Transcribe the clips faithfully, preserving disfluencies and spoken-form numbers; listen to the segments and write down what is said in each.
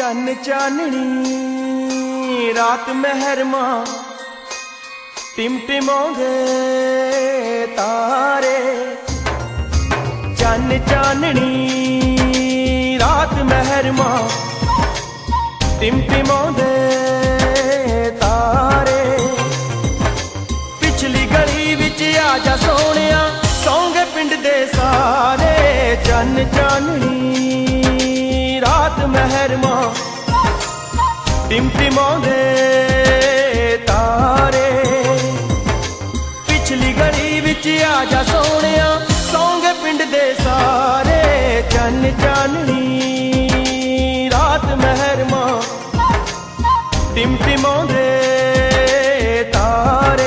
चन्न चाननी रात महरमा टिमटिमाउंदे तारे। चन्न चाननी रात महरमा टिमटिमाउंदे तारे। पिछली गली विच आजा सोहणिया सौंगे पिंड दे सारे। चन्न चाननी रात महरमा टिमटिमाउंदे तारे। पिछली गली विच आजा सोहणिया सौंगे पिंड दे सारे। चन्न चाननी रात महरमा टिमटिमाउंदे तारे।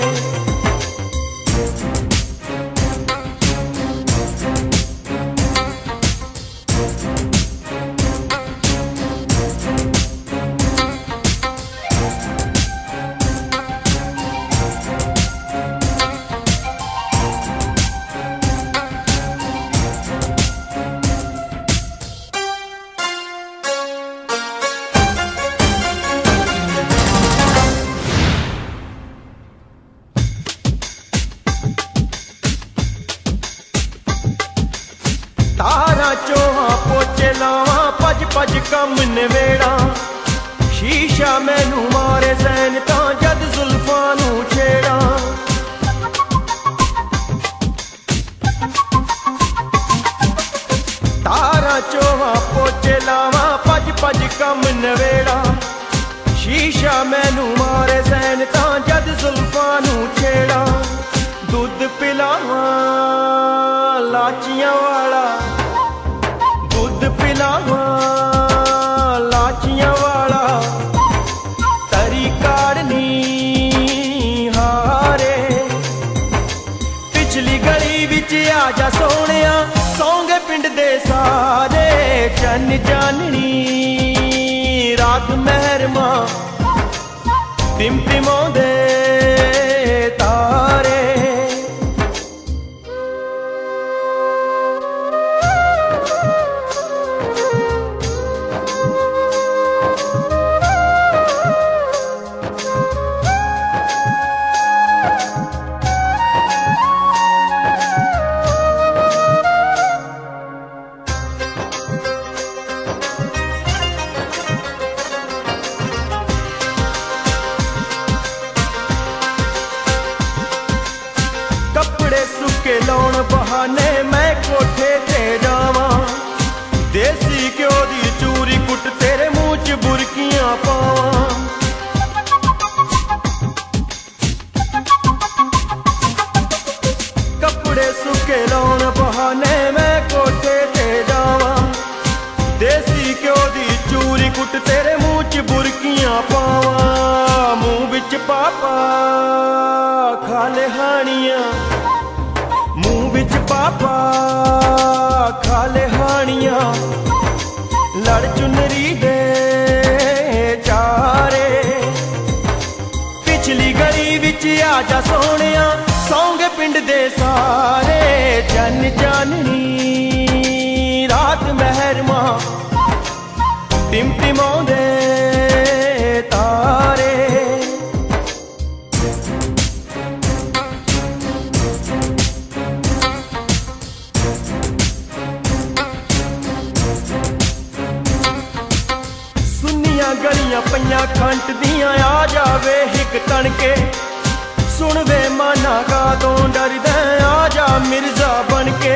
तारा चोहा पोचे लावा पज पज कम नवेड़ा। शीशा मैनू मारे सैन तां जद जुल्फां नू छेड़ा। तारा चोहा पोचे लावा पज पज कम नवेड़ा। शीशा मैनू मारे सैन तां जद जुल्फां नू छेड़ा। दूध पिलावा लाचियां वाला, दूध पिलावा लाचियां वाला। तरी काढ़नी हारे। पिछली गली विच आजा सोहणिया सौंगे पिंड दे सारे। चन्न चाननी रात महरमा टिमटिमाउंदे तारे। कपड़े सुके लाउण बहाने मैं कोठे ते जावां। देसी घ्यो दी चूरी कुट तेरे मुंह च बुरकियां पावां। कपड़े सुके लाउण बहाने मैं कोठे ते जावां। देसी घ्यो दी चूरी कुट तेरे मुंह च बुरकियां पावां। मुंह विच पापा खाले हानियां, मुंह विच पापा खाले हानियां। लड़ चुनरी दे चारे। पिछली गली विच आजा सोहणिया सौंगे पिंड दे सारे। चन्न चाननी रात महरमा टिमटिमाउंदे तारे। गलियां पईयां खंट दियां आ जावे हिक तणके। सुन वे माना का तो डरदा आ जा मिर्जा बनके।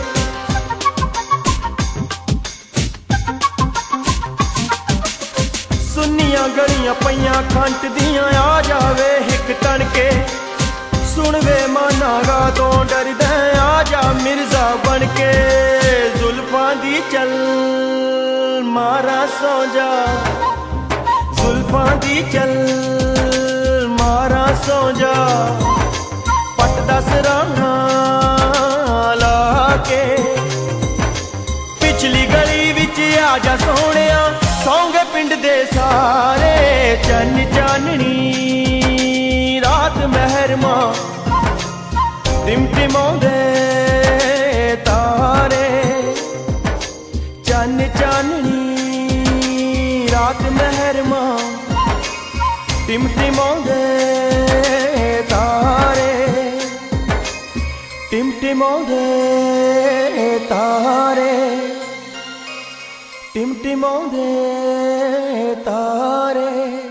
सुनियां गलियां पईयां खंट दियां आ जावे हिक तणके। सुन वे माना का तो डरदा आ जा मिर्जा बनके। जुल्फां दी चल मारा सौ जा, जुल्फां दी चल मारा सौ जा। पट दस राना ला के। पिछली गली विच आजा सोहणिया सौंगे पिंड दे सारे। चन्न चाननी रात महरमा टिमटिमाउंदे तारे। चन्न चाननी टिमटिमाउंदे तारे टिमटिमाउंदे तारे टिमटिमाउंदे तारे।